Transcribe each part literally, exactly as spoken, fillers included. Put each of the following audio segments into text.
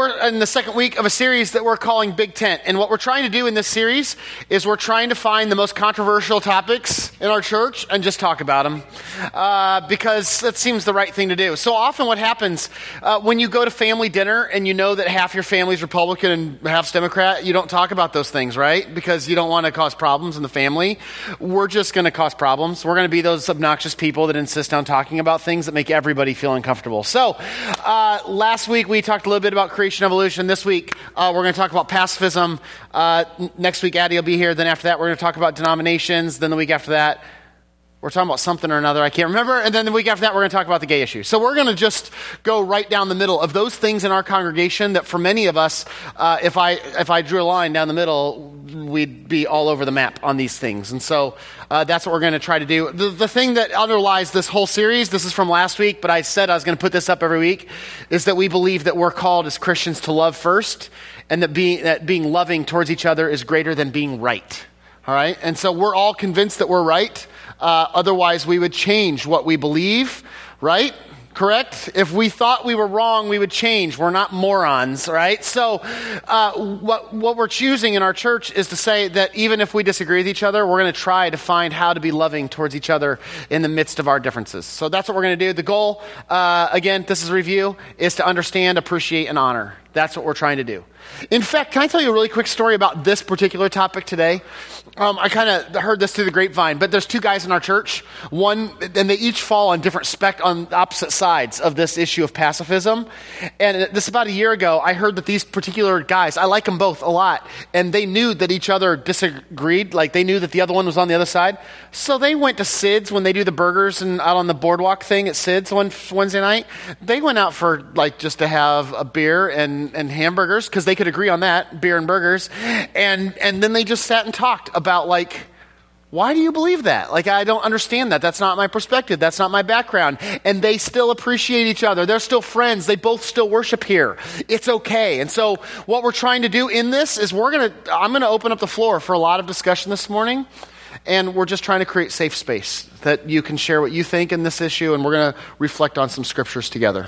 we're in the second week of a series that we're calling Big Tent. And what we're trying to do in this series is we're trying to find the most controversial topics in our church and just talk about them uh, because that seems the right thing to do. So often what happens uh, when you go to family dinner and you know that half your family's Republican and half's Democrat, you don't talk about those things, right? Because you don't want to cause problems in the family. We're just going to cause problems. We're going to be those obnoxious people that insist on talking about things that make everybody feel uncomfortable. So uh, last week we talked a little bit about creation evolution. This week uh, we're going to talk about pacifism. Uh, n- next week Addie will be here. Then after that we're going to talk about denominations. Then the week after that we're talking about something or another. I can't remember. And then the week after that, we're going to talk about the gay issue. So we're going to just go right down the middle of those things in our congregation that for many of us, uh, if I if I drew a line down the middle, we'd be all over the map on these things. And so uh, that's what we're going to try to do. The, the thing that underlies this whole series, this is from last week, but I said I was going to put this up every week, is that we believe that we're called as Christians to love first, and that being, that being loving towards each other is greater than being right. All right? And so we're all convinced that we're right. Uh, otherwise, we would change what we believe, right? Correct? If we thought we were wrong, we would change. We're not morons, right? So uh, what, what we're choosing in our church is to say that even if we disagree with each other, we're going to try to find how to be loving towards each other in the midst of our differences. So that's what we're going to do. The goal, uh, again, this is a review, is to understand, appreciate, and honor. That's what we're trying to do. In fact, can I tell you a really quick story about this particular topic today? Um, I kind of heard this through the grapevine, but there's two guys in our church. One, and they each fall on different spec on opposite sides of this issue of pacifism. And this about a year ago, I heard that these particular guys, I like them both a lot, and they knew that each other disagreed. Like they knew that the other one was on the other side. So they went to Sid's when they do the burgers and out on the boardwalk thing at Sid's one Wednesday night. They went out for like just to have a beer and, and hamburgers because they could agree on that, beer and burgers. And and then they just sat and talked about like, why do you believe that? Like, I don't understand that. That's not my perspective. That's not my background. And they still appreciate each other. They're still friends. They both still worship here. It's okay. And so what we're trying to do in this is we're going to, I'm going to open up the floor for a lot of discussion this morning. And we're just trying to create safe space that you can share what you think in this issue. And we're going to reflect on some scriptures together.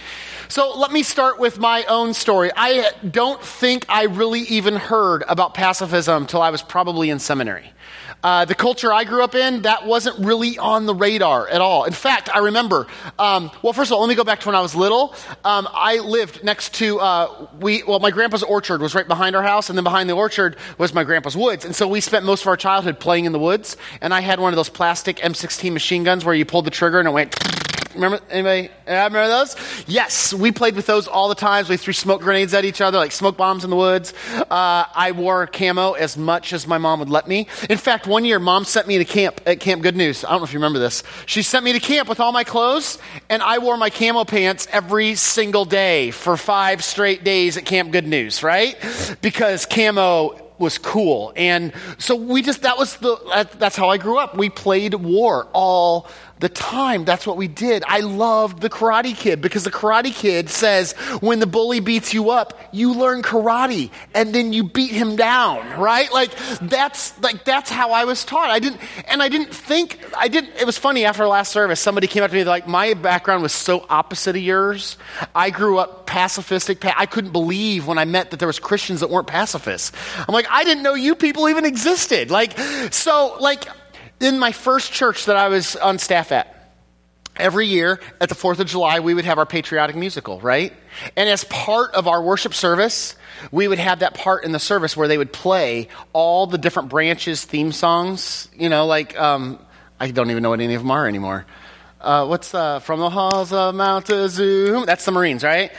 So let me start with my own story. I don't think I really even heard about pacifism till I was probably in seminary. Uh, the culture I grew up in, that wasn't really on the radar at all. In fact, I remember, um, well, first of all, let me go back to when I was little. Um, I lived next to, uh, we, well, my grandpa's orchard was right behind our house, and then behind the orchard was my grandpa's woods. And so we spent most of our childhood playing in the woods, and I had one of those plastic M sixteen machine guns where you pulled the trigger and it went... Remember, anybody yeah, remember those? Yes, we played with those all the time. We threw smoke grenades at each other, like smoke bombs in the woods. Uh, I wore camo as much as my mom would let me. In fact, one year, Mom sent me to camp at Camp Good News. I don't know if you remember this. She sent me to camp with all my clothes, and I wore my camo pants every single day for five straight days at Camp Good News, right? Because camo was cool. And so we just, that was the, that's how I grew up. We played war all the time. That's what we did. I loved the Karate Kid because the Karate Kid says when the bully beats you up, you learn karate and then you beat him down, right? Like that's like that's how I was taught. I didn't and I didn't think I didn't it was funny after last service somebody came up to me like my background was so opposite of yours. I grew up pacifistic. I couldn't believe when I met that there was Christians that weren't pacifists. I'm like, I didn't know you people even existed. Like so like in my first church that I was on staff at, every year at the fourth of July, we would have our patriotic musical, right? And as part of our worship service, we would have that part in the service where they would play all the different branches' theme songs. You know, like, um, I don't even know what any of them are anymore. Uh, what's uh, From the Halls of Mount Zoom? That's the Marines, right?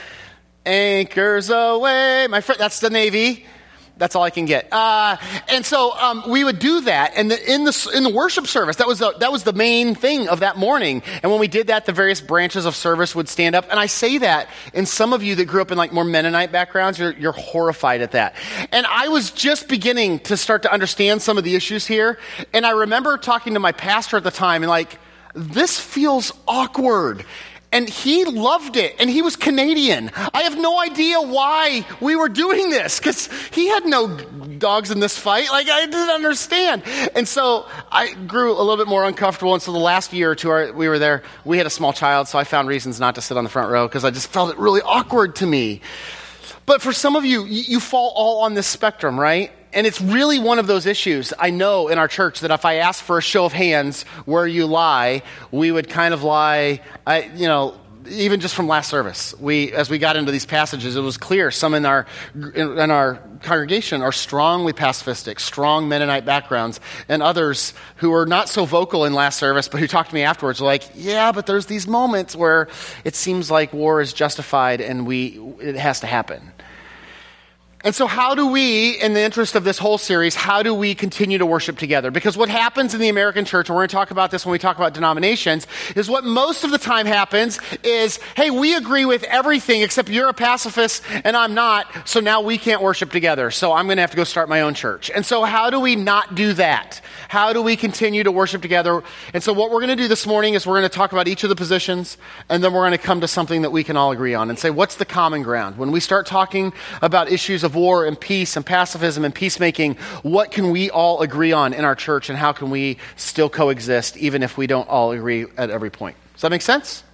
Anchors away. My friend, that's the Navy. That's all I can get. Uh, and so um, we would do that, and the, in the in the worship service, that was the, that was the main thing of that morning. And when we did that, the various branches of service would stand up. And I say that, and some of you that grew up in like more Mennonite backgrounds, you're, you're horrified at that. And I was just beginning to start to understand some of the issues here. And I remember talking to my pastor at the time, and like, this feels awkward. And he loved it, and he was Canadian. I have no idea why we were doing this, because he had no dogs in this fight. Like, I didn't understand. And so I grew a little bit more uncomfortable, and so the last year or two our, we were there, we had a small child, so I found reasons not to sit on the front row, because I just felt it really awkward to me. But for some of you, you fall all on this spectrum, right? And it's really one of those issues, I know, in our church that if I asked for a show of hands where you lie, we would kind of lie, I, you know, even just from last service. We, as we got into these passages, it was clear some in our in, in our congregation are strongly pacifistic, strong Mennonite backgrounds, and others who are not so vocal in last service, but who talked to me afterwards are like, yeah, but there's these moments where it seems like war is justified and we it has to happen. And so how do we, in the interest of this whole series, how do we continue to worship together? Because what happens in the American church, and we're going to talk about this when we talk about denominations, is what most of the time happens is, hey, we agree with everything except you're a pacifist and I'm not, so now we can't worship together. So I'm going to have to go start my own church. And so how do we not do that? How do we continue to worship together? And so what we're going to do this morning is we're going to talk about each of the positions, and then we're going to come to something that we can all agree on and say, what's the common ground? When we start talking about issues of war and peace and pacifism and peacemaking, what can we all agree on in our church, and how can we still coexist even if we don't all agree at every point? Does that make sense?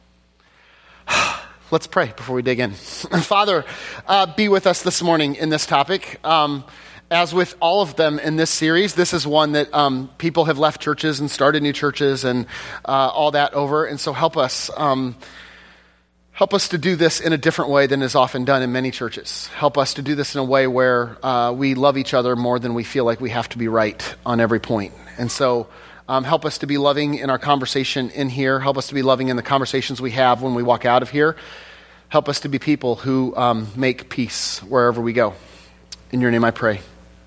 Let's pray before we dig in. Father, uh, be with us this morning in this topic. Um, as with all of them in this series, this is one that um, people have left churches and started new churches and uh, all that over. And so help us um, Help us to do this in a different way than is often done in many churches. Help us to do this in a way where uh, we love each other more than we feel like we have to be right on every point. And so um, help us to be loving in our conversation in here. Help us to be loving in the conversations we have when we walk out of here. Help us to be people who um, make peace wherever we go. In your name I pray.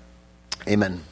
Amen.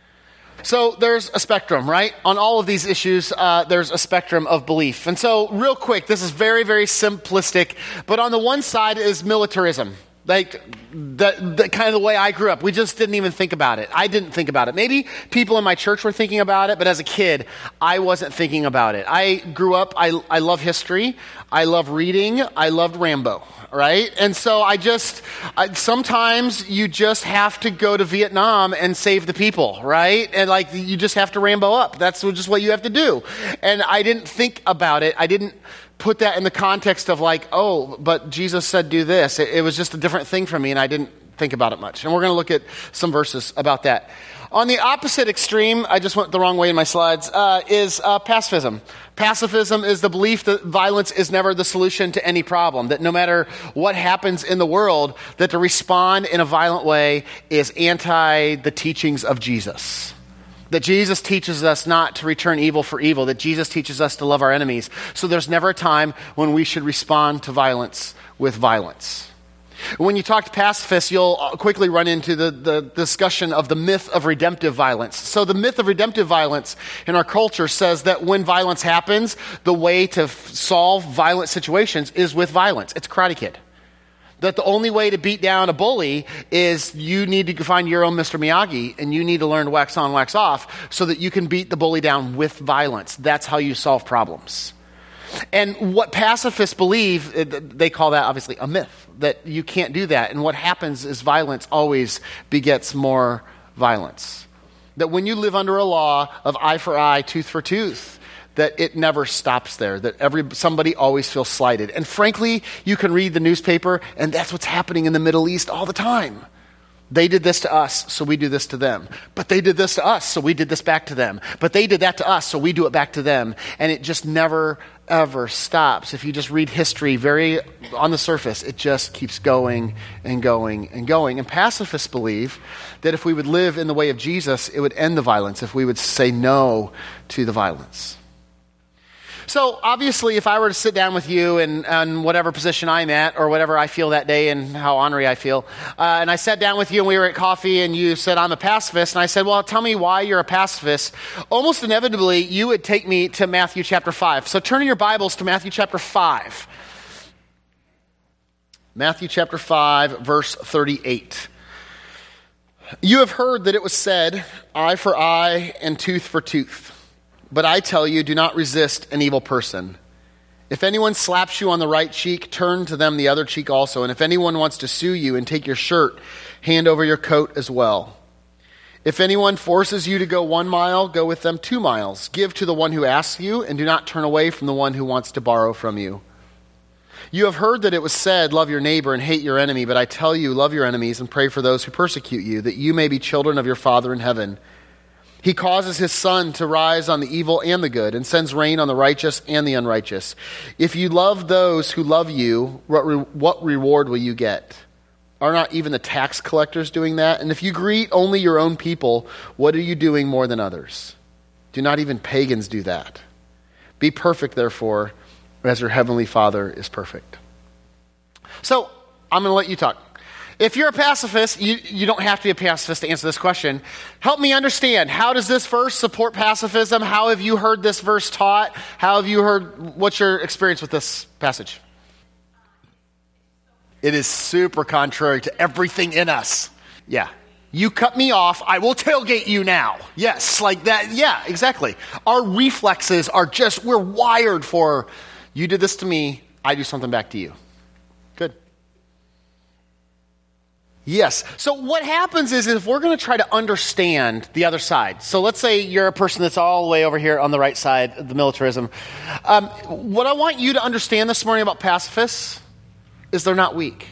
So there's a spectrum, right? On all of these issues, uh, there's a spectrum of belief. And so real quick, this is very, very simplistic, but on the one side is militarism. Like, the, the kind of the way I grew up. We just didn't even think about it. I didn't think about it. Maybe people in my church were thinking about it, but as a kid, I wasn't thinking about it. I grew up, I, I love history, I love reading, I loved Rambo. Right? And so I just, I, sometimes you just have to go to Vietnam and save the people, right? And like, you just have to Rambo up. That's just what you have to do. And I didn't think about it. I didn't put that in the context of like, oh, but Jesus said do this. It, it was just a different thing for me, and I didn't think about it much. And we're going to look at some verses about that. On the opposite extreme, I just went the wrong way in my slides, uh, is uh, pacifism. Pacifism is the belief that violence is never the solution to any problem, that no matter what happens in the world, that to respond in a violent way is anti the teachings of Jesus. That Jesus teaches us not to return evil for evil, that Jesus teaches us to love our enemies. So there's never a time when we should respond to violence with violence. When you talk to pacifists, you'll quickly run into the, the discussion of the myth of redemptive violence. So the myth of redemptive violence in our culture says that when violence happens, the way to f- solve violent situations is with violence. It's Karate Kid. That the only way to beat down a bully is you need to find your own Mister Miyagi, and you need to learn to wax on, wax off, so that you can beat the bully down with violence. That's how you solve problems. And what pacifists believe, they call that obviously a myth, that you can't do that. And what happens is violence always begets more violence. That when you live under a law of eye for eye, tooth for tooth, that it never stops there, that every somebody always feels slighted. And frankly, you can read the newspaper, and that's what's happening in the Middle East all the time. They did this to us, so we do this to them. But they did this to us, so we did this back to them. But they did that to us, so we do it back to them. And it just never, ever stops. If you just read history very on the surface, it just keeps going and going and going. And pacifists believe that if we would live in the way of Jesus, it would end the violence, if we would say no to the violence. So obviously, if I were to sit down with you in, in whatever position I'm at, or whatever I feel that day and how ornery I feel, uh, and I sat down with you and we were at coffee and you said, I'm a pacifist, and I said, well, tell me why you're a pacifist, almost inevitably you would take me to Matthew chapter five. So turn in your Bibles to Matthew chapter five. Matthew chapter five, verse thirty-eight. You have heard that it was said, eye for eye and tooth for tooth. But I tell you, do not resist an evil person. If anyone slaps you on the right cheek, turn to them the other cheek also. And if anyone wants to sue you and take your shirt, hand over your coat as well. If anyone forces you to go one mile, go with them two miles. Give to the one who asks you, and do not turn away from the one who wants to borrow from you. You have heard that it was said, love your neighbor and hate your enemy, but I tell you, love your enemies and pray for those who persecute you, that you may be children of your Father in heaven. He causes his sun to rise on the evil and the good, and sends rain on the righteous and the unrighteous. If you love those who love you, what, re- what reward will you get? Are not even the tax collectors doing that? And if you greet only your own people, what are you doing more than others? Do not even pagans do that? Be perfect, therefore, as your heavenly Father is perfect. So, I'm going to let you talk. If you're a pacifist, you, you don't have to be a pacifist to answer this question. Help me understand, how does this verse support pacifism? How have you heard this verse taught? How have you heard, what's your experience with this passage? It is super contrary to everything in us. Yeah. You cut me off, I will tailgate you now. Yes, like that. Yeah, exactly. Our reflexes are just, we're wired for, you did this to me, I do something back to you. Good. Yes. So what happens is, if we're going to try to understand the other side. So let's say you're a person that's all the way over here on the right side of the militarism. Um, what I want you to understand this morning about pacifists is they're not weak.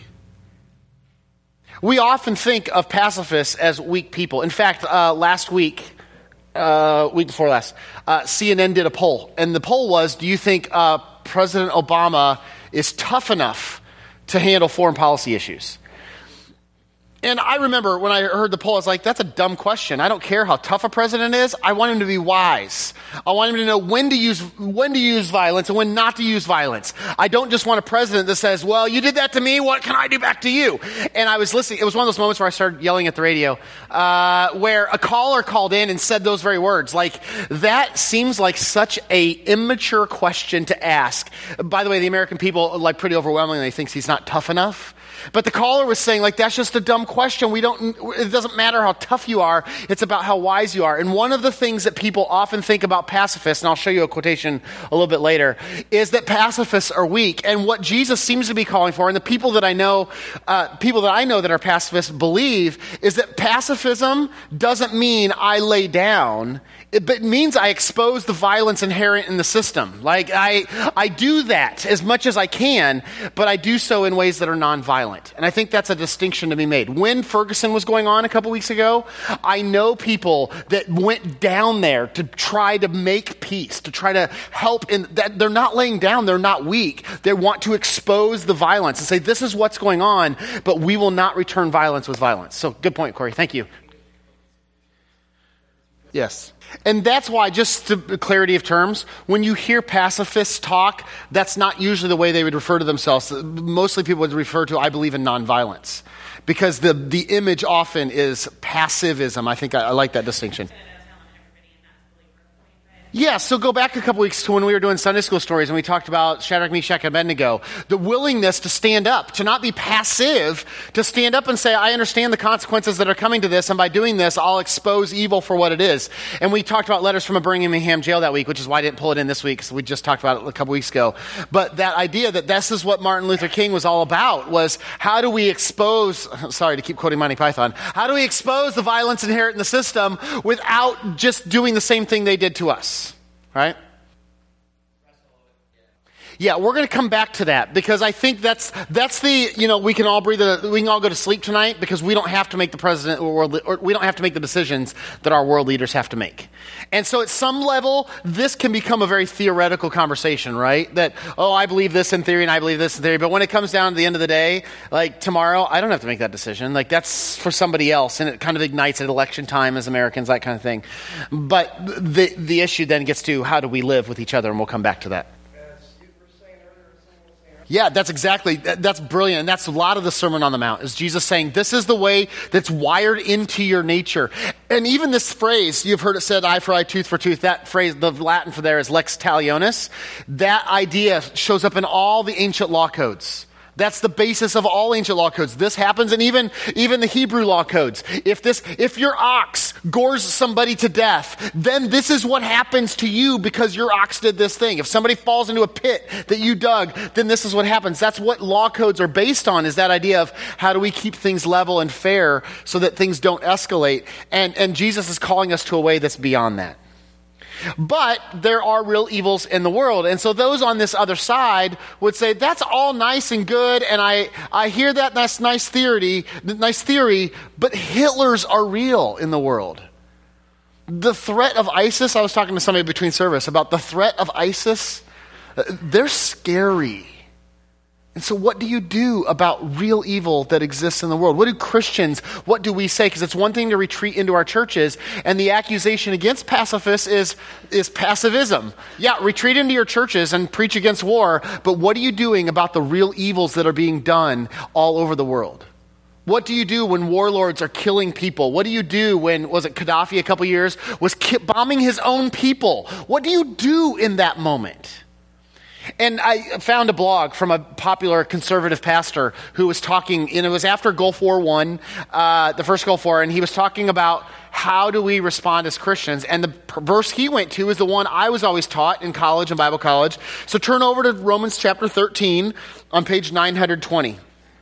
We often think of pacifists as weak people. In fact, uh, last week, uh, week before last, uh, C N N did a poll. And the poll was, do you think uh, President Obama is tough enough to handle foreign policy issues? And I remember when I heard the poll, I was like, that's a dumb question. I don't care how tough a president is. I want him to be wise. I want him to know when to use when to use violence and when not to use violence. I don't just want a president that says, well, you did that to me, what can I do back to you? And I was listening. It was one of those moments where I started yelling at the radio, uh, where a caller called in and said those very words. Like, that seems like such a immature question to ask. By the way, the American people, like, pretty overwhelmingly thinks he's not tough enough. But the caller was saying, like, that's just a dumb question. We don't, it doesn't matter how tough you are. It's about how wise you are. And one of the things that people often think about pacifists, and I'll show you a quotation a little bit later, is that pacifists are weak. And what Jesus seems to be calling for, and the people that I know, uh, people that I know that are pacifists believe, is that pacifism doesn't mean I lay down. It, it means I expose the violence inherent in the system. Like, I, I do that as much as I can, but I do so in ways that are nonviolent. And I think that's a distinction to be made. When Ferguson was going on a couple weeks ago, I know people that went down there to try to make peace, to try to help. In that, they're not laying down, they're not weak. They want to expose the violence and say, this is what's going on, but we will not return violence with violence. So, good point, Corey. Thank you. Yes. And that's why, just to clarity of terms, when you hear pacifists talk, that's not usually the way they would refer to themselves. Mostly people would refer to, I believe in nonviolence. Because the, the image often is passivism. I think I, I like that distinction. Yeah, so go back a couple weeks to when we were doing Sunday school stories and we talked about Shadrach, Meshach, and Abednego. The willingness to stand up, to not be passive, to stand up and say, I understand the consequences that are coming to this, and by doing this, I'll expose evil for what it is. And we talked about letters from a Birmingham jail that week, which is why I didn't pull it in this week, because we just talked about it a couple weeks ago. But that idea that this is what Martin Luther King was all about, was how do we expose, sorry to keep quoting Monty Python, how do we expose the violence inherent in the system without just doing the same thing they did to us? Right? Yeah, we're going to come back to that, because I think that's that's the, you know, we can all breathe, a, we can all go to sleep tonight, because we don't have to make the president or world, or we don't have to make the decisions that our world leaders have to make. And so at some level, this can become a very theoretical conversation, right? That, oh, I believe this in theory and I believe this in theory, but when it comes down to the end of the day, like tomorrow, I don't have to make that decision. Like, that's for somebody else, and it kind of ignites at election time as Americans, that kind of thing. But the the issue then gets to, how do we live with each other, and we'll come back to that. Yeah, that's exactly, that's brilliant. And that's a lot of the Sermon on the Mount, is Jesus saying, this is the way that's wired into your nature. And even this phrase, you've heard it said, eye for eye, tooth for tooth. That phrase, the Latin for there is lex talionis. That idea shows up in all the ancient law codes. That's the basis of all ancient law codes. This happens in even, even the Hebrew law codes. If this, if your ox gores somebody to death, then this is what happens to you because your ox did this thing. If somebody falls into a pit that you dug, then this is what happens. That's what law codes are based on, is that idea of how do we keep things level and fair so that things don't escalate. And, and Jesus is calling us to a way that's beyond that. But there are real evils in the world. And so those on this other side would say, that's all nice and good, and I, I hear that that's nice theory, nice theory, but Hitlers are real in the world. The threat of ISIS, I was talking to somebody between service about the threat of ISIS. They're scary. And so what do you do about real evil that exists in the world? What do Christians, what do we say? Because it's one thing to retreat into our churches, and the accusation against pacifists is, is passivism. Yeah, retreat into your churches and preach against war, but what are you doing about the real evils that are being done all over the world? What do you do when warlords are killing people? What do you do when, was it Gaddafi a couple years, was ki- bombing his own people? What do you do in that moment? And I found a blog from a popular conservative pastor who was talking, and it was after Gulf War One, uh, the first Gulf War, and he was talking about how do we respond as Christians. And the verse he went to is the one I was always taught in college and Bible college. So turn over to Romans chapter thirteen on page nine hundred twenty.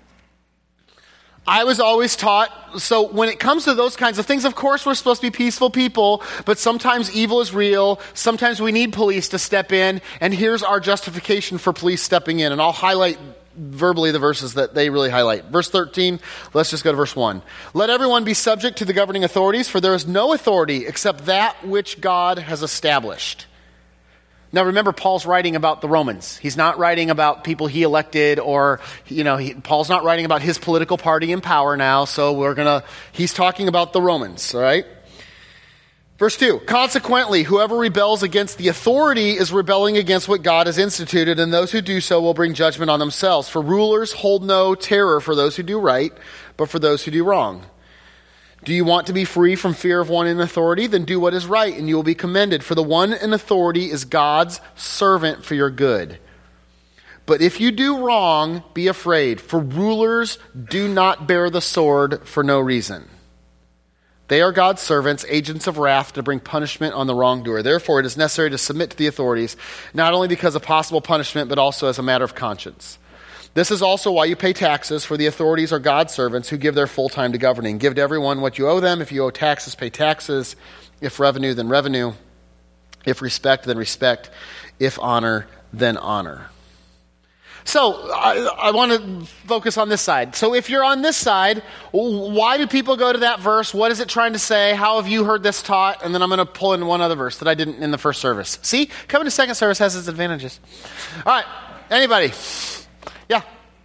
I was always taught, so when it comes to those kinds of things, of course we're supposed to be peaceful people, but sometimes evil is real. Sometimes we need police to step in, and here's our justification for police stepping in. And I'll highlight verbally the verses that they really highlight. Verse thirteen, let's just go to verse one. Let everyone be subject to the governing authorities, for there is no authority except that which God has established. Now remember, Paul's writing about the Romans. He's not writing about people he elected, or, you know, he, Paul's not writing about his political party in power now, so we're going to, he's talking about the Romans, all right? Verse two, consequently, whoever rebels against the authority is rebelling against what God has instituted, and those who do so will bring judgment on themselves. For rulers hold no terror for those who do right, but for those who do wrong. Do you want to be free from fear of one in authority? Then do what is right, and you will be commended. For the one in authority is God's servant for your good. But if you do wrong, be afraid, for rulers do not bear the sword for no reason. They are God's servants, agents of wrath to bring punishment on the wrongdoer. Therefore, it is necessary to submit to the authorities, not only because of possible punishment, but also as a matter of conscience. This is also why you pay taxes, for the authorities are God's servants who give their full time to governing. Give to everyone what you owe them. If you owe taxes, pay taxes. If revenue, then revenue. If respect, then respect. If honor, then honor. So I, I want to focus on this side. So if you're on this side, why do people go to that verse? What is it trying to say? How have you heard this taught? And then I'm going to pull in one other verse that I didn't in the first service. See, coming to second service has its advantages. All right, anybody? Yeah.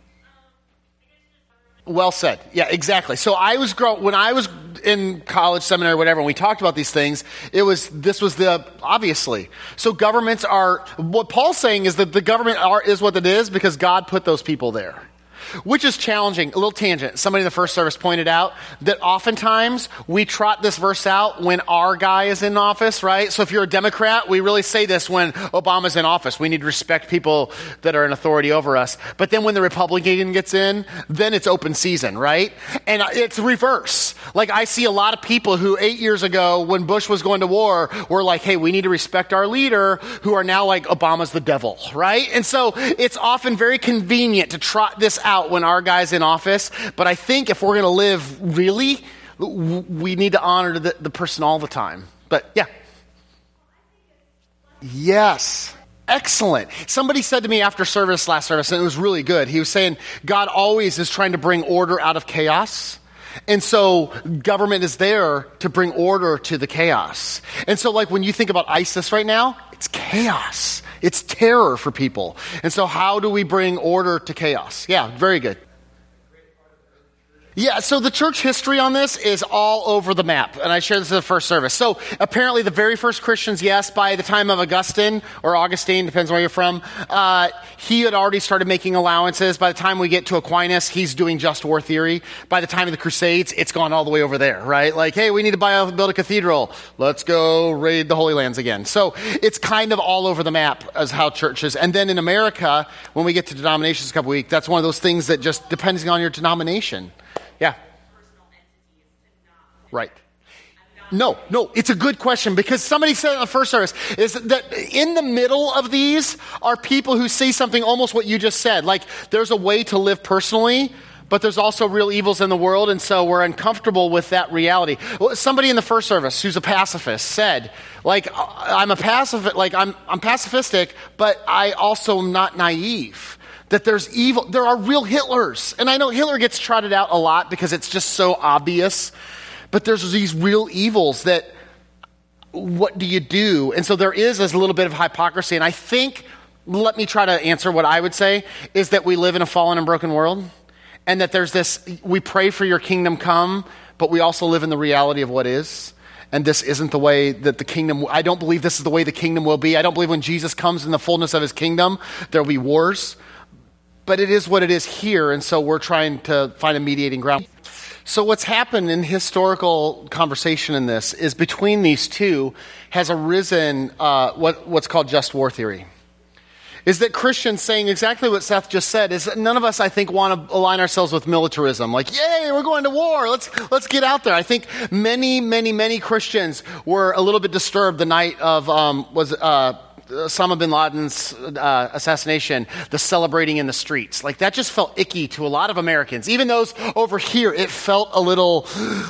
Well said. Yeah, exactly. So I was grow when I was in college, seminary, whatever, and we talked about these things, it was this was the obviously. So governments are what Paul's saying is that the government are is what it is because God put those people there. Which is challenging. A little tangent. Somebody in the first service pointed out that oftentimes we trot this verse out when our guy is in office, right? So if you're a Democrat, we really say this when Obama's in office. We need to respect people that are in authority over us. But then when the Republican gets in, then it's open season, right? And it's reverse. Like I see a lot of people who eight years ago when Bush was going to war were like, hey, we need to respect our leader, who are now like, Obama's the devil, right? And so it's often very convenient to trot this out when our guy's in office, but I think if we're going to live really, we need to honor the, the person all the time. But yeah. Yes. Excellent. Somebody said to me after service, last service, and it was really good. He was saying God always is trying to bring order out of chaos. And so government is there to bring order to the chaos. And so like when you think about ISIS right now, it's chaos. It's terror for people. And so how do we bring order to chaos? Yeah, very good. Yeah, so the church history on this is all over the map, and I shared this in the first service. So apparently the very first Christians, yes, by the time of Augustine, or Augustine, depends where you're from, uh, he had already started making allowances. By the time we get to Aquinas, he's doing just war theory. By the time of the Crusades, it's gone all the way over there, right? Like, hey, we need to buy a, build a cathedral. Let's go raid the Holy Lands again. So it's kind of all over the map as how churches. And then in America, when we get to denominations a couple weeks, that's one of those things that just depends on your denomination. Yeah. Right. No, no, it's a good question because somebody said in the first service is that in the middle of these are people who say something almost what you just said. Like there's a way to live personally, but there's also real evils in the world, and so we're uncomfortable with that reality. Somebody in the first service who's a pacifist said, like, I'm a pacifist, like I'm I'm pacifistic, but I also am not naive. That there's evil, there are real Hitlers. And I know Hitler gets trotted out a lot because it's just so obvious, but there's these real evils that, what do you do? And so there is this little bit of hypocrisy, and I think, let me try to answer what I would say, is that we live in a fallen and broken world. And that there's this, we pray for your kingdom come, but we also live in the reality of what is. And this isn't the way that the kingdom, I don't believe this is the way the kingdom will be. I don't believe when Jesus comes in the fullness of his kingdom, there will be wars. But it is what it is here, and so we're trying to find a mediating ground. So what's happened in historical conversation in this is between these two has arisen uh, what, what's called just war theory. Is that Christians saying exactly what Seth just said, is that none of us, I think, want to align ourselves with militarism. Like, yay, we're going to war. Let's let's get out there. I think many, many, many Christians were a little bit disturbed the night of, um, was uh, Osama bin Laden's uh, assassination, the celebrating in the streets. Like, that just felt icky to a lot of Americans. Even those over here, it felt a little,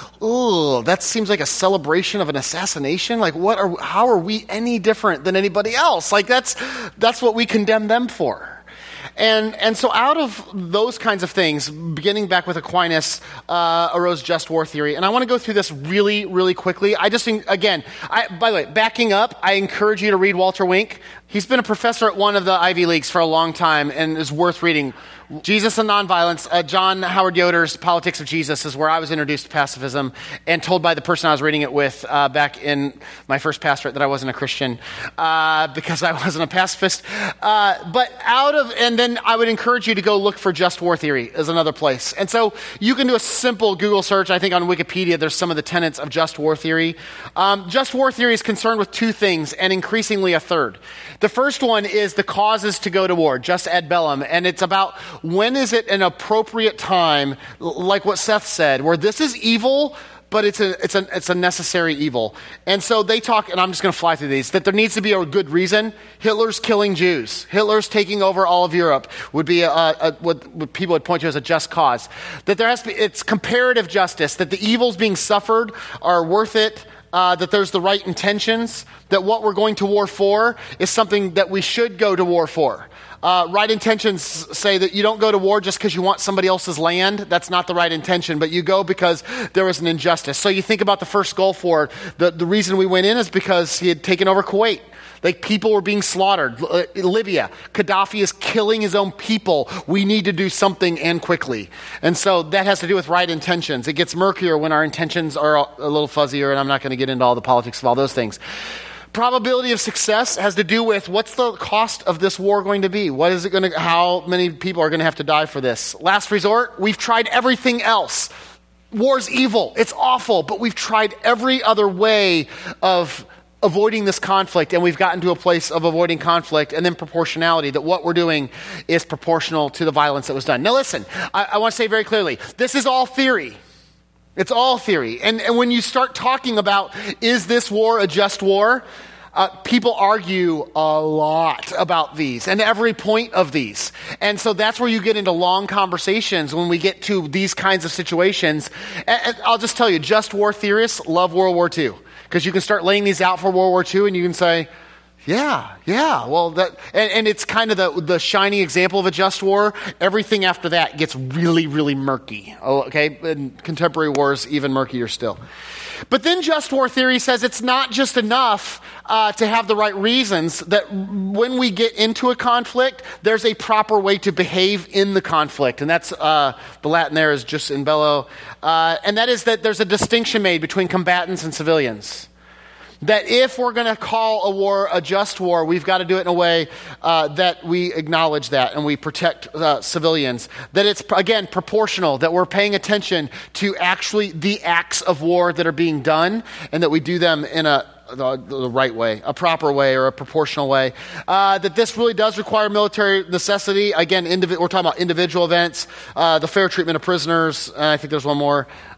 ooh, that seems like a celebration of an assassination. Like, what are, how are we any different than anybody else? Like, that's, that's what we condemn them for. And and so out of those kinds of things, beginning back with Aquinas, uh, arose just war theory. And I want to go through this really, really quickly. I just think, again, I, by the way, backing up, I encourage you to read Walter Wink. He's been a professor at one of the Ivy Leagues for a long time and is worth reading. Jesus and Nonviolence, uh, John Howard Yoder's Politics of Jesus is where I was introduced to pacifism and told by the person I was reading it with uh, back in my first pastorate that I wasn't a Christian uh, because I wasn't a pacifist. Uh, but out of, and then I would encourage you to go look for just war theory as another place. And so you can do a simple Google search. I think on Wikipedia there's some of the tenets of just war theory. Um, just war theory is concerned with two things and increasingly a third. The first one is the causes to go to war, just ad bellum, and it's about when is it an appropriate time, like what Seth said, where this is evil, but it's a it's a it's a necessary evil. And so they talk, and I'm just going to fly through these, that there needs to be a good reason. Hitler's killing Jews. Hitler's taking over all of Europe would be a, a, what, what people would point to as a just cause. That there has to be, it's comparative justice, that the evils being suffered are worth it. Uh, that there's the right intentions, that what we're going to war for is something that we should go to war for. Uh, right intentions say that you don't go to war just because you want somebody else's land. That's not the right intention, but you go because there was an injustice. So you think about the first Gulf War. The, the reason we went in is because he had taken over Kuwait. Like, people were being slaughtered. Uh, Libya, Gaddafi is killing his own people. We need to do something, and quickly. And so that has to do with right intentions. It gets murkier when our intentions are a little fuzzier, and I'm not going to get into all the politics of all those things. Probability of success has to do with what's the cost of this war going to be? What is it going to, how many people are going to have to die for this? Last resort, we've tried everything else. War's evil. It's awful, but we've tried every other way of avoiding this conflict, and we've gotten to a place of avoiding conflict, and then proportionality, that what we're doing is proportional to the violence that was done. Now listen, I, I want to say very clearly, this is all theory. It's all theory. And, and when you start talking about, is this war a just war? Uh, people argue a lot about these and every point of these. And so that's where you get into long conversations when we get to these kinds of situations. And, and I'll just tell you, just war theorists love World War Two. Because you can start laying these out for World War Two and you can say, yeah, yeah, well, that, and, and it's kind of the, the shining example of a just war. Everything after that gets really, really murky. Oh, okay, and contemporary wars even murkier still. But then just war theory says it's not just enough uh, to have the right reasons, that when we get into a conflict, there's a proper way to behave in the conflict. And that's, uh, the Latin there is jus in bello. Uh, and that is that there's a distinction made between combatants and civilians. That if we're going to call a war a just war, we've got to do it in a way uh, that we acknowledge that and we protect uh, civilians. That it's, again, proportional, that we're paying attention to actually the acts of war that are being done, and that we do them in a the, the right way, a proper way, or a proportional way. Uh, that this really does require military necessity. Again, indivi- we're talking about individual events, uh, the fair treatment of prisoners, and I think there's one more.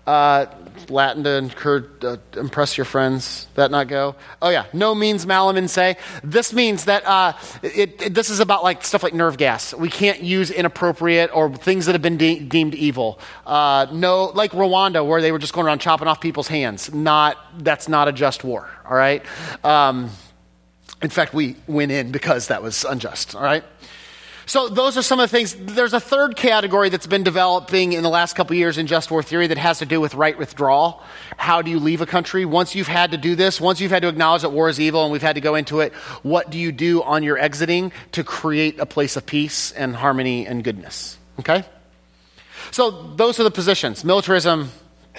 Uh, Latin to incur, uh, impress your friends. That not go? Oh yeah. No means malum in se. This means that uh, it, it, this is about like stuff like nerve gas. We can't use inappropriate or things that have been de- deemed evil. Uh, no, like Rwanda, where they were just going around chopping off people's hands. Not that's not a just war. All right. Um, in fact, we went in because that was unjust. All right. So those are some of the things. There's a third category that's been developing in the last couple of years in just war theory that has to do with right withdrawal. How do you leave a country? Once you've had to do this, once you've had to acknowledge that war is evil and we've had to go into it, what do you do on your exiting to create a place of peace and harmony and goodness? Okay? So those are the positions. Militarism,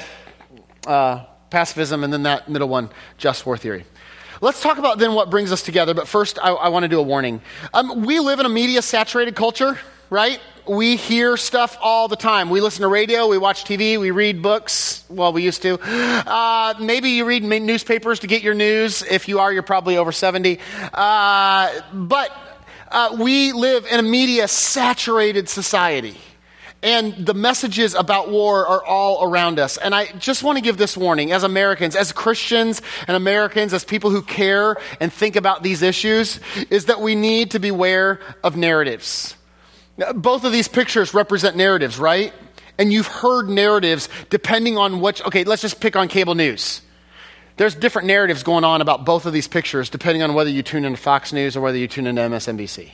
uh, pacifism, and then that middle one, just war theory. Let's talk about then what brings us together, but first I, I want to do a warning. Um, we live in a media-saturated culture, right? We hear stuff all the time. We listen to radio, we watch T V, we read books. Well, we used to. Uh, maybe you read newspapers to get your news. If you are, you're probably over seventy. Uh, but uh, we live in a media-saturated society. And the messages about war are all around us. And I just want to give this warning as Americans, as Christians and Americans, as people who care and think about these issues, is that we need to beware of narratives. Both of these pictures represent narratives, right? And you've heard narratives depending on which, okay, let's just pick on cable news. There's different narratives going on about both of these pictures depending on whether you tune into Fox News or whether you tune into M S N B C.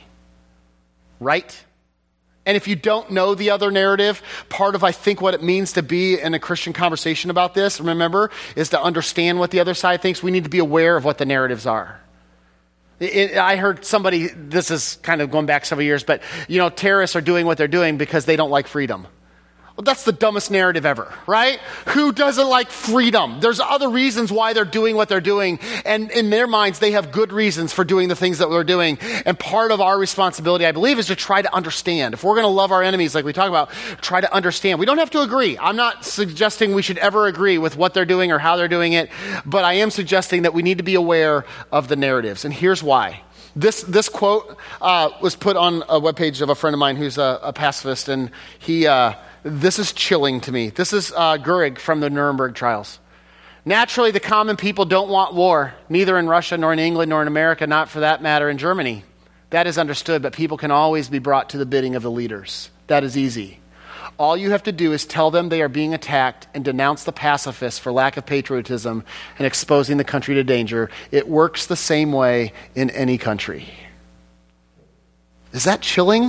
Right? And if you don't know the other narrative, part of, I think, what it means to be in a Christian conversation about this, remember, is to understand what the other side thinks. We need to be aware of what the narratives are. It, I heard somebody, this is kind of going back several years, but, you know, terrorists are doing what they're doing because they don't like freedom. Well, that's the dumbest narrative ever, right? Who doesn't like freedom? There's other reasons why they're doing what they're doing. And in their minds, they have good reasons for doing the things that they're doing. And part of our responsibility, I believe, is to try to understand. If we're going to love our enemies, like we talk about, try to understand. We don't have to agree. I'm not suggesting we should ever agree with what they're doing or how they're doing it. But I am suggesting that we need to be aware of the narratives. And here's why. This this quote uh, was put on a webpage of a friend of mine who's a, a pacifist. And he... Uh, This is chilling to me. This is uh, Goering from the Nuremberg trials. Naturally, the common people don't want war, neither in Russia nor in England nor in America, not for that matter in Germany. That is understood, but people can always be brought to the bidding of the leaders. That is easy. All you have to do is tell them they are being attacked and denounce the pacifists for lack of patriotism and exposing the country to danger. It works the same way in any country. Is that chilling?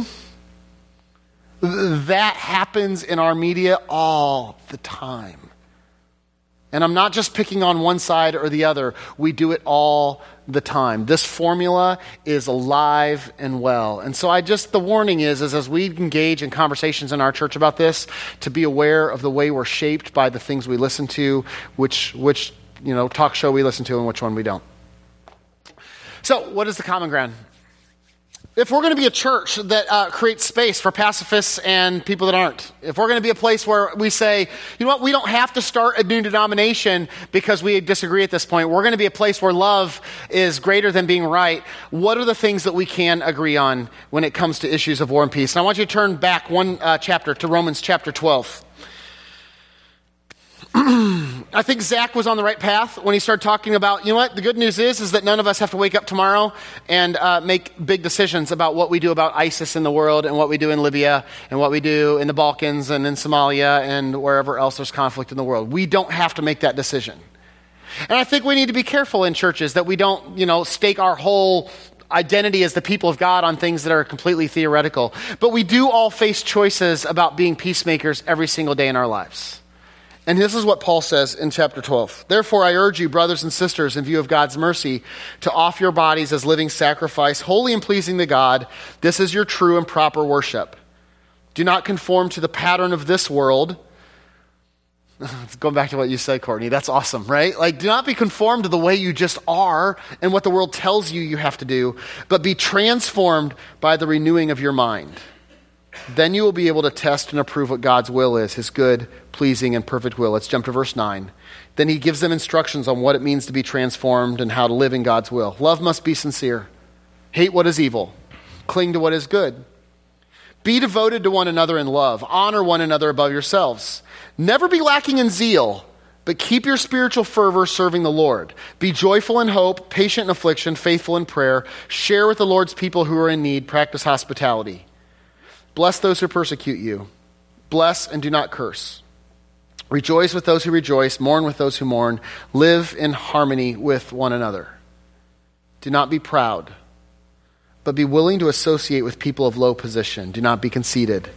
That happens in our media all the time. And I'm not just picking on one side or the other. We do it all the time. This formula is alive and well. And so I just, the warning is, is as we engage in conversations in our church about this, to be aware of the way we're shaped by the things we listen to, which, which, you know, talk show we listen to and which one we don't. So what is the common ground? If we're going to be a church that uh, creates space for pacifists and people that aren't, if we're going to be a place where we say, you know what, we don't have to start a new denomination because we disagree at this point. We're going to be a place where love is greater than being right. What are the things that we can agree on when it comes to issues of war and peace? And I want you to turn back one uh, chapter to Romans chapter twelve. I think Zach was on the right path when he started talking about, you know what, the good news is, is that none of us have to wake up tomorrow and uh, make big decisions about what we do about ISIS in the world and what we do in Libya and what we do in the Balkans and in Somalia and wherever else there's conflict in the world. We don't have to make that decision. And I think we need to be careful in churches that we don't, you know, stake our whole identity as the people of God on things that are completely theoretical. But we do all face choices about being peacemakers every single day in our lives. And this is what Paul says in chapter twelve. Therefore, I urge you, brothers and sisters, in view of God's mercy, to offer your bodies as living sacrifice, holy and pleasing to God. This is your true and proper worship. Do not conform to the pattern of this world. Going back to what you said, Courtney, that's awesome, right? Like, do not be conformed to the way you just are and what the world tells you you have to do, but be transformed by the renewing of your mind. Then you will be able to test and approve what God's will is, his good, pleasing, and perfect will. Let's jump to verse nine. Then he gives them instructions on what it means to be transformed and how to live in God's will. Love must be sincere. Hate what is evil. Cling to what is good. Be devoted to one another in love. Honor one another above yourselves. Never be lacking in zeal, but keep your spiritual fervor serving the Lord. Be joyful in hope, patient in affliction, faithful in prayer. Share with the Lord's people who are in need. Practice hospitality. Bless those who persecute you. Bless and do not curse. Rejoice with those who rejoice. Mourn with those who mourn. Live in harmony with one another. Do not be proud, but be willing to associate with people of low position. Do not be conceited.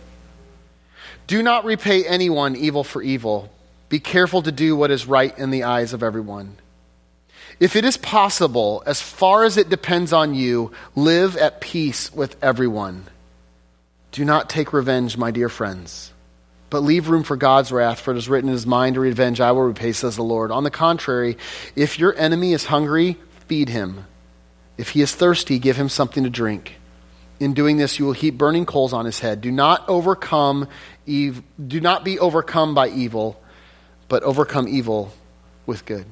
Do not repay anyone evil for evil. Be careful to do what is right in the eyes of everyone. If it is possible, as far as it depends on you, live at peace with everyone. Do not take revenge, my dear friends, but leave room for God's wrath, for it is written in his mind to revenge, I will repay, says the Lord. On the contrary, if your enemy is hungry, feed him. If he is thirsty, give him something to drink. In doing this, you will heap burning coals on his head. Do not overcome ev- do not be overcome by evil, but overcome evil with good.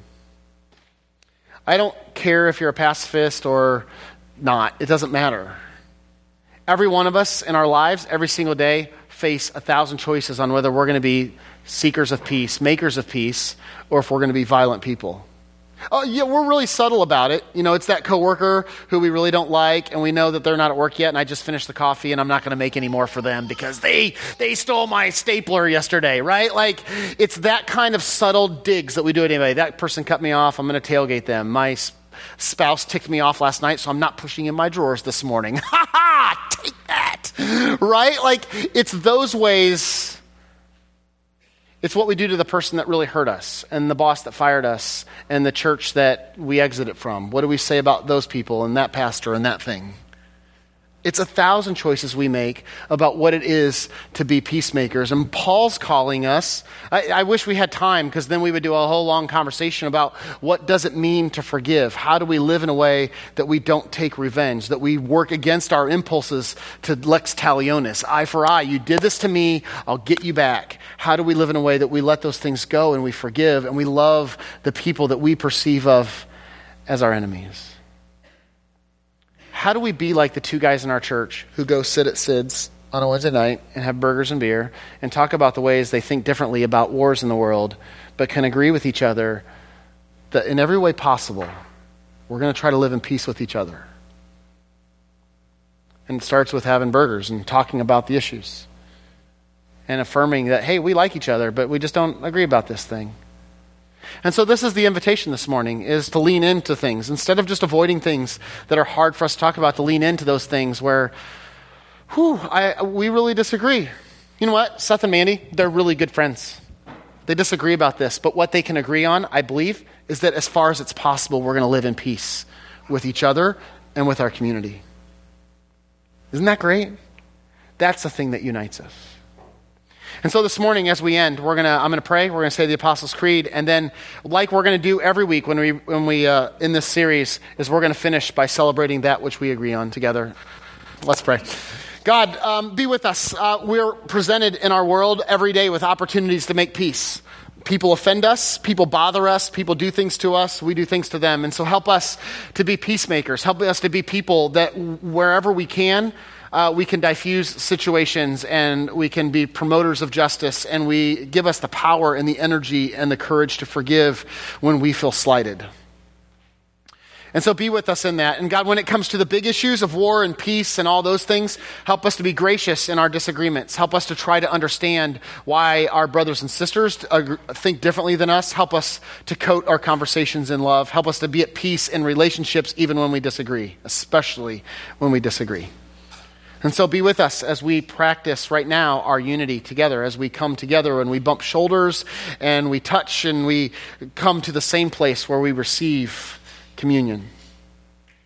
I don't care if you're a pacifist or not. It doesn't matter. Every one of us in our lives, every single day, face a thousand choices on whether we're going to be seekers of peace, makers of peace, or if we're going to be violent people. Oh, yeah, we're really subtle about it. You know, it's that coworker who we really don't like, and we know that they're not at work yet, and I just finished the coffee, and I'm not going to make any more for them because they they stole my stapler yesterday, right? Like, it's that kind of subtle digs that we do at anybody. That person cut me off, I'm going to tailgate them. My sp- spouse ticked me off last night, so I'm not pushing in my drawers this morning. Ha ha! Take that! Right? Like, it's those ways. It's what we do to the person that really hurt us, and the boss that fired us, and the church that we exited from. What do we say about those people and that pastor and that thing? It's a thousand choices we make about what it is to be peacemakers. And Paul's calling us. I, I wish we had time, because then we would do a whole long conversation about what does it mean to forgive? How do we live in a way that we don't take revenge, that we work against our impulses to lex talionis, eye for eye. You did this to me, I'll get you back. How do we live in a way that we let those things go and we forgive and we love the people that we perceive of as our enemies? How do we be like the two guys in our church who go sit at Sid's on a Wednesday night and have burgers and beer and talk about the ways they think differently about wars in the world, but can agree with each other that in every way possible, we're going to try to live in peace with each other? And it starts with having burgers and talking about the issues and affirming that, hey, we like each other, but we just don't agree about this thing. And so this is the invitation this morning, is to lean into things. Instead of just avoiding things that are hard for us to talk about, to lean into those things where, whew, I, we really disagree. You know what? Seth and Mandy, they're really good friends. They disagree about this, but what they can agree on, I believe, is that as far as it's possible, we're going to live in peace with each other and with our community. Isn't that great? That's the thing that unites us. And so this morning, as we end, we're gonna I'm gonna pray. We're gonna say the Apostles' Creed, and then, like we're gonna do every week when we when we uh, in this series, is we're gonna finish by celebrating that which we agree on together. Let's pray. God, um, be with us. Uh, we're presented in our world every day with opportunities to make peace. People offend us, people bother us, people do things to us, we do things to them. And so help us to be peacemakers. Help us to be people that wherever we can, Uh, we can diffuse situations, and we can be promoters of justice, and we give us the power and the energy and the courage to forgive when we feel slighted. And so be with us in that. And God, when it comes to the big issues of war and peace and all those things, help us to be gracious in our disagreements. Help us to try to understand why our brothers and sisters think differently than us. Help us to coat our conversations in love. Help us to be at peace in relationships even when we disagree, especially when we disagree. And so be with us as we practice right now our unity together, as we come together and we bump shoulders and we touch and we come to the same place where we receive communion,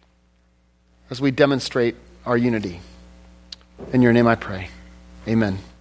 as we demonstrate our unity. In your name I pray. Amen.